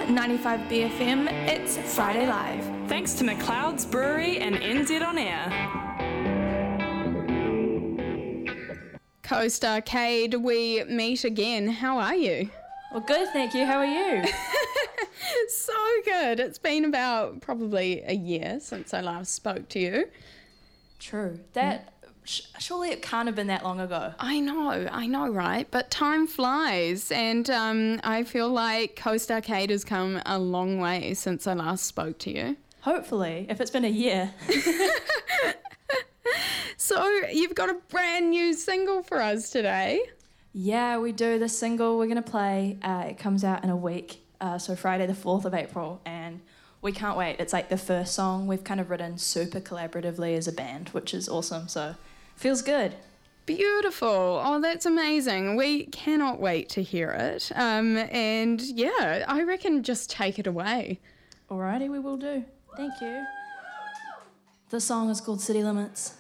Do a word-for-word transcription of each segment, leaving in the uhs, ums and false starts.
ninety-five B F M, it's Friday Live. Thanks to McLeod's Brewery and N Z On Air. Coast Arcade, we meet again. How are you? Well, good, thank you. How are you? So good. It's been about probably a year since I last spoke to you. True. That sh- surely it can't have been that long ago. I know, I know, right? But time flies, and um, I feel like Coast Arcade has come a long way since I last spoke to you. Hopefully, if it's been a year. So you've got a brand new single for us today. Yeah, we do. The single we're going to play, uh, it comes out in a week, uh, so Friday the fourth of April, and we can't wait. It's like the first song we've kind of written super collaboratively as a band, which is awesome, so feels good. Beautiful. Oh, that's amazing. We cannot wait to hear it. Um, and yeah, I reckon just take it away. Alrighty, we will do. Thank you. The song is called City Limits.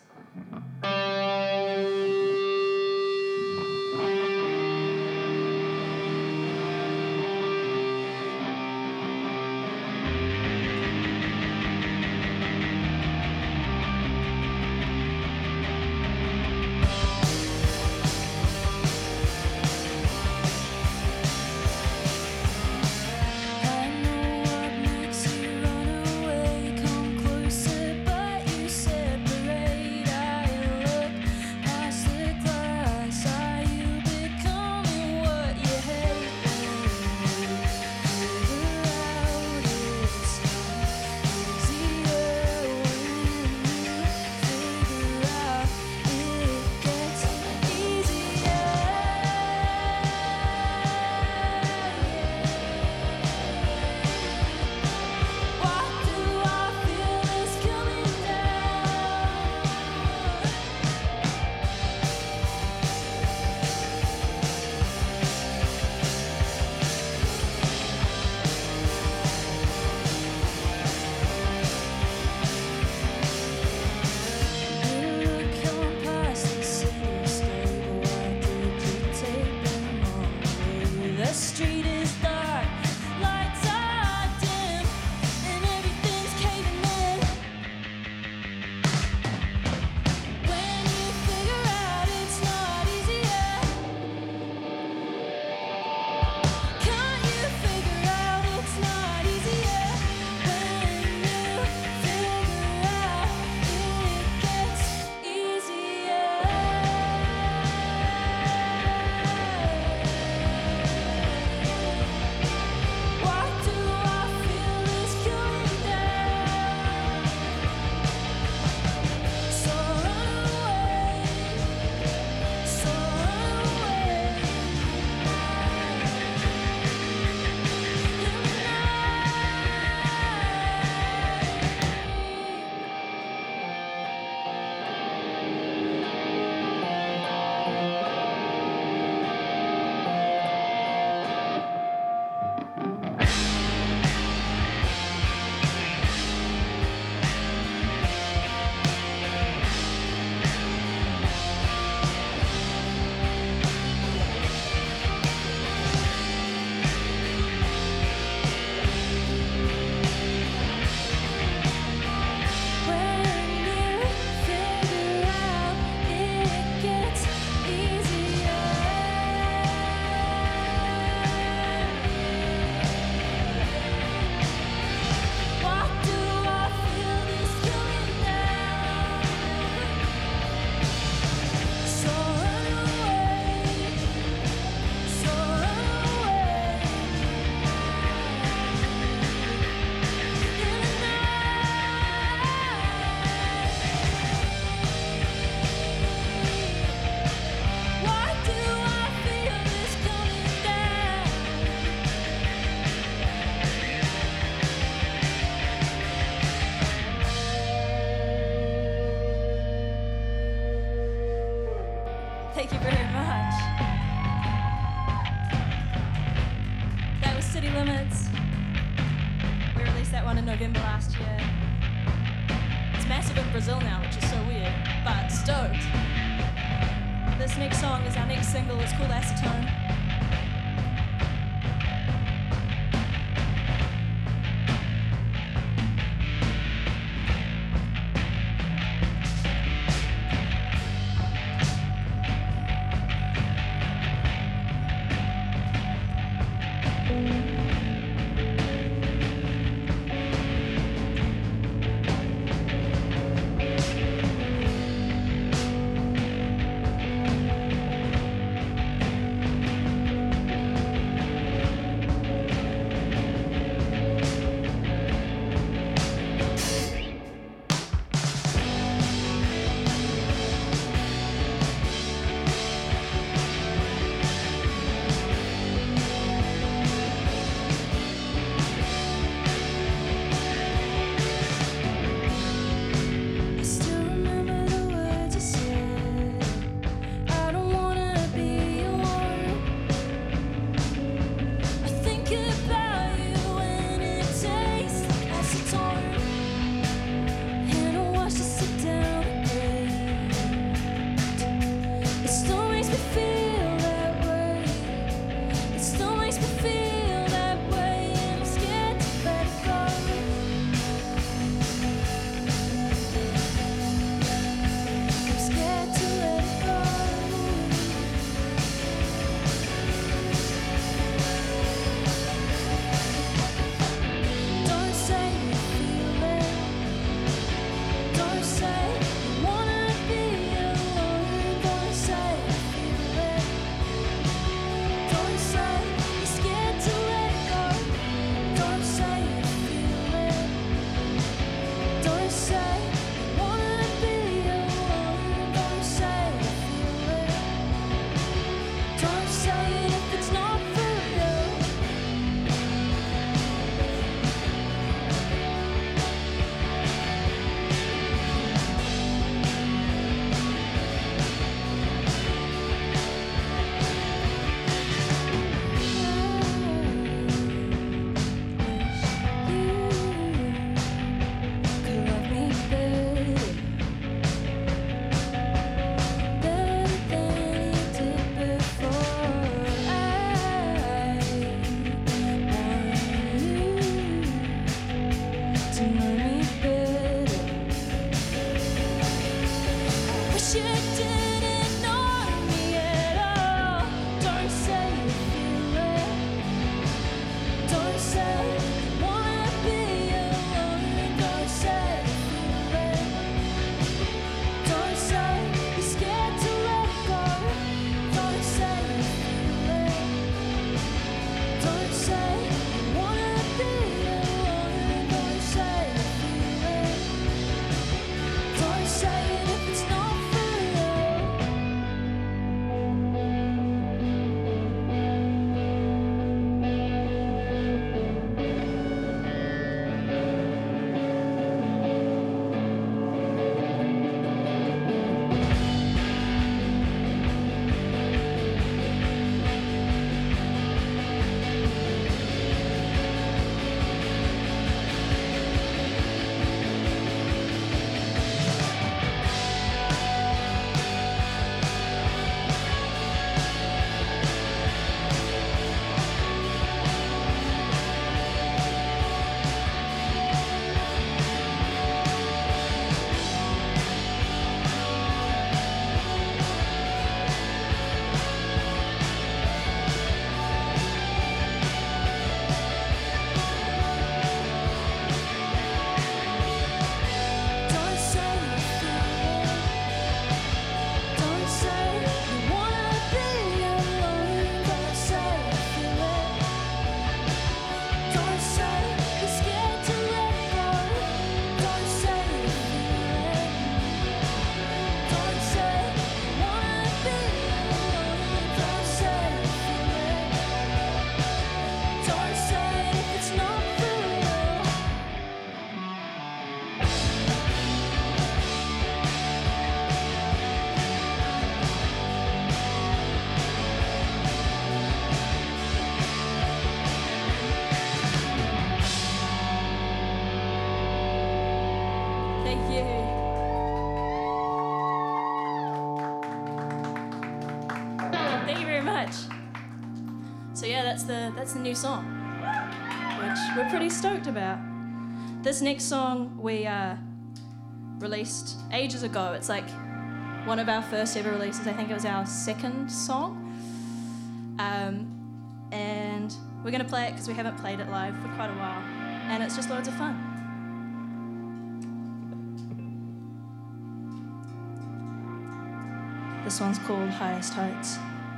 Thank you very much. That was City Limits. We released that one in November last year. It's massive in Brazil now, which is so weird, but stoked. This next song is our next single. It's called Acetone. Thank you very much. So yeah, that's the that's the new song, which we're pretty stoked about. This next song we uh, released ages ago. It's like one of our first ever releases. I think it was our second song. Um, and we're gonna play it because we haven't played it live for quite a while, and it's just loads of fun. This one's called Highest Heights.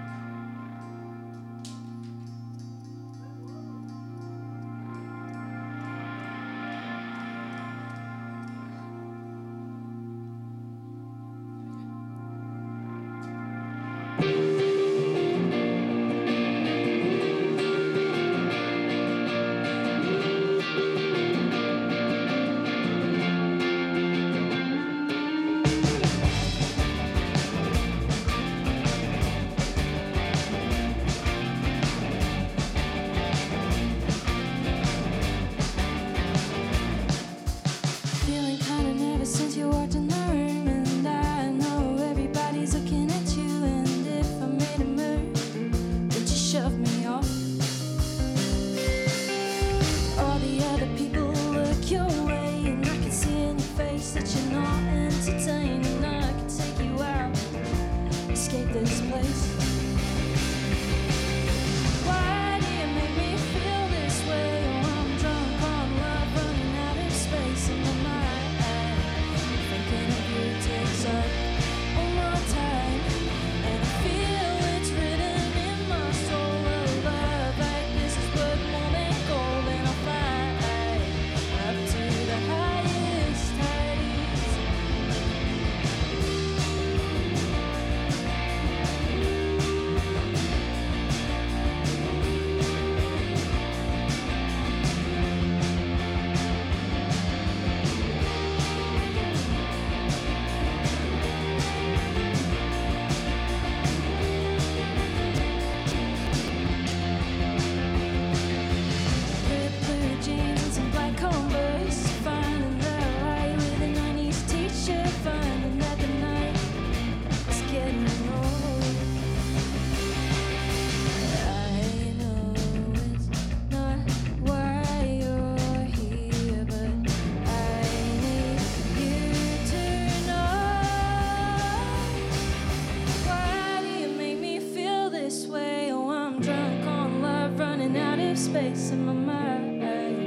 Space in my mind,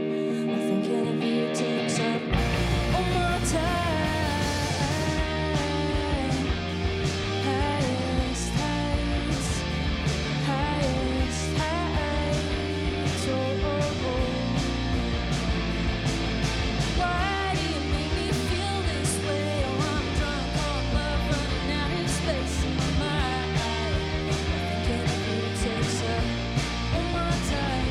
I'm thinking of you. Takes up all my time. Highest heights, highest heights. Oh, oh, oh. Why do you make me feel this way? Oh, I'm drunk on love, running out of space in my mind. I'm thinking of you. Takes up all my time.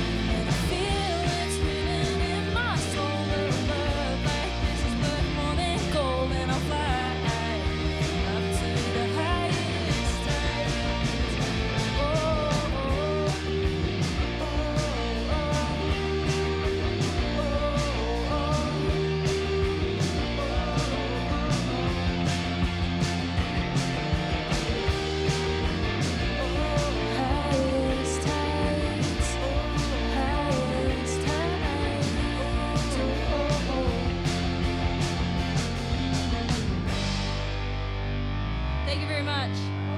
Thank you very much.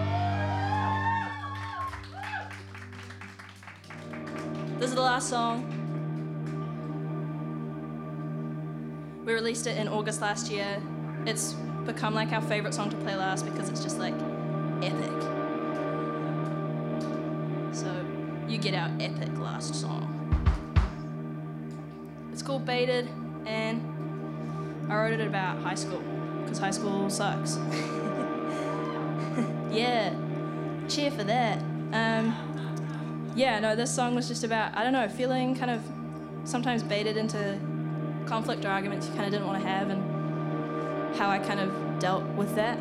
This is the last song. We released it in August last year. It's become like our favorite song to play last because it's just like epic. So you get our epic last song. It's called Baited, and I wrote it about high school because high school sucks. Yeah, cheer for that. Um, yeah, no, this song was just about, I don't know, feeling kind of sometimes baited into conflict or arguments you kind of didn't want to have, and how I kind of dealt with that.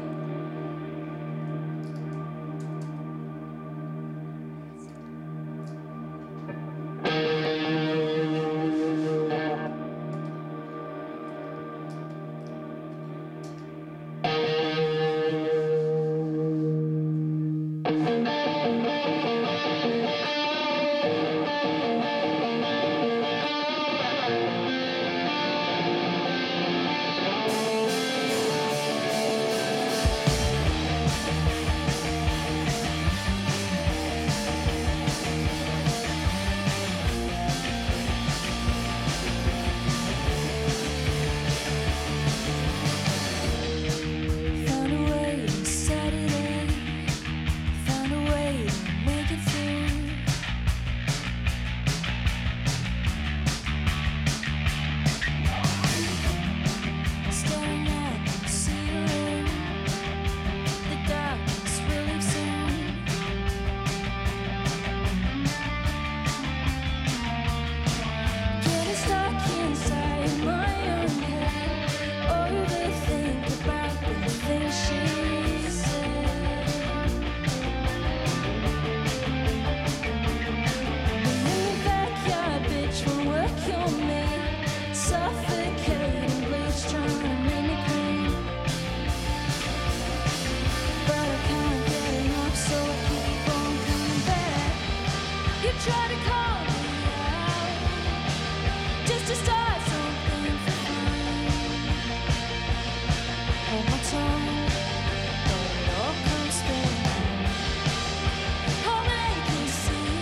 try to call me out just to start something for fun. Hold my tongue, but it all comes spinning. I'll make you see,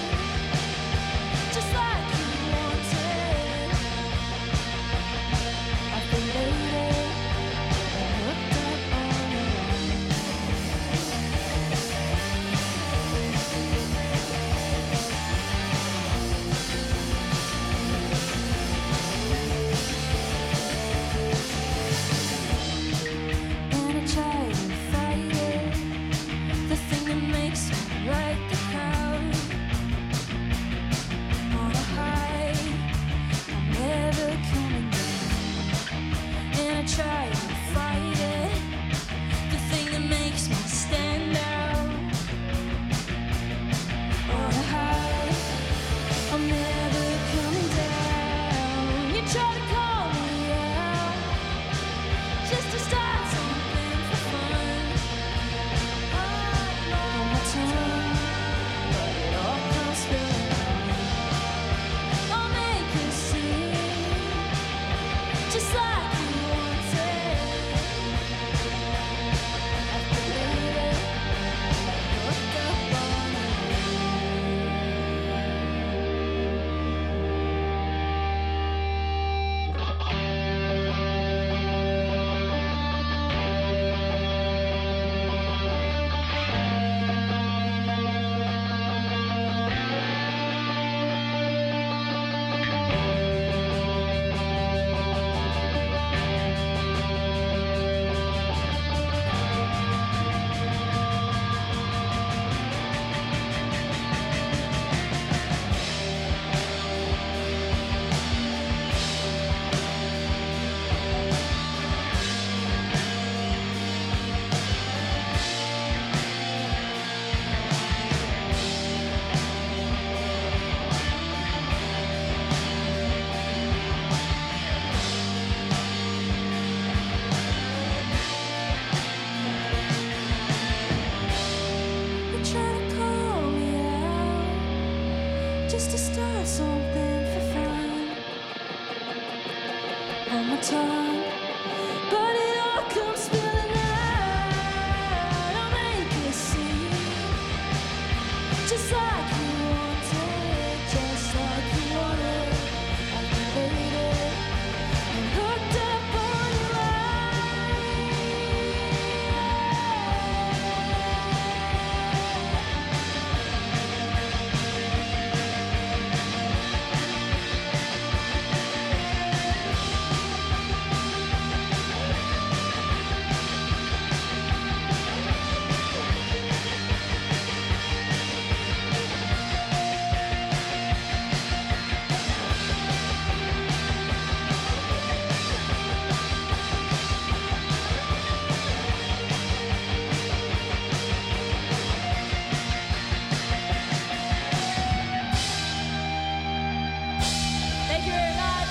just like you wanted. I've been waiting and hooked up on your own. And I try to fight it, the thing that makes me like the crowd. On a high, I'm never coming down. And I try to fight it, the thing that makes me stand out. On a high, I'm never coming down. You try to call me out just to start something for fun. Hold my tongue, but it all comes spilling out. I'll make you see, just like you wanted. I've been waiting, hooked up on You try to call me out just to start something for fun. Hold my tongue, but it all comes spilling out. I'll make you see, just like you wanted, just like you wanted. I've been waiting and hooked up on your Thank you very much.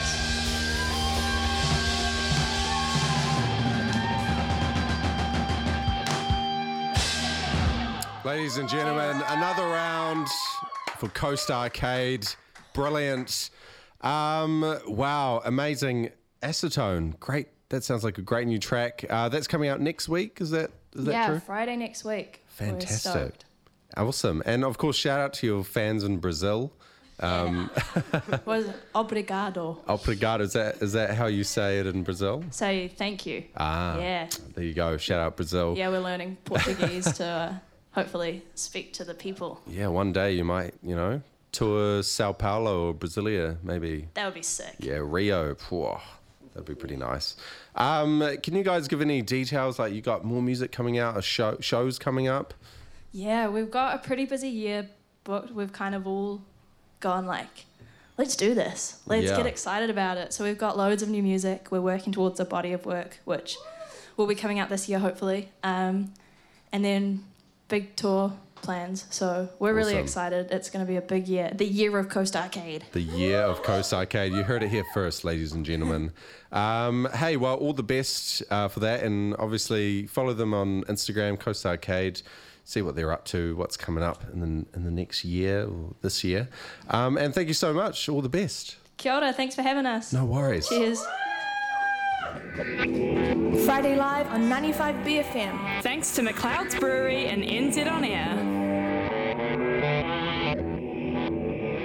Ladies and gentlemen, another round for Coast Arcade. Brilliant. Um, wow, amazing. Acetone. Great. That sounds like a great new track. Uh, that's coming out next week. Is that is that Yeah, true? Friday next week. We're Fantastic. stoked. Awesome. And of course, shout out to your fans in Brazil. Um, What is it? Obrigado. Obrigado. Is that is that how you say it in Brazil? So thank you. Ah, Yeah. there you go. Shout out Brazil. Yeah, we're learning Portuguese to uh, hopefully speak to the people. Yeah, one day you might, you know, tour Sao Paulo or Brasilia, maybe. That would be sick. Yeah, Rio. Whoa, that'd be pretty nice. Um, can you guys give any details? Like, you got more music coming out, a show, shows coming up? Yeah, we've got a pretty busy year booked. We've kind of all gone like, let's do this. Let's Yeah. get excited about it. So we've got loads of new music. We're working towards a body of work, which will be coming out this year, hopefully. Um, and then big tour plans. So we're really Awesome. excited. It's going to be a big year. The year of Coast Arcade. The year of Coast Arcade. You heard it here first, ladies and gentlemen. Um, hey, well, all the best uh, for that. And obviously follow them on Instagram, Coast Arcade. see what they're up to, what's coming up in the, in the next year or this year. Um, and thank you so much. All the best. Kia ora, thanks for having us. No worries. Cheers. Friday Live on ninety-five B F M. Thanks to McLeod's Brewery and N Z On Air.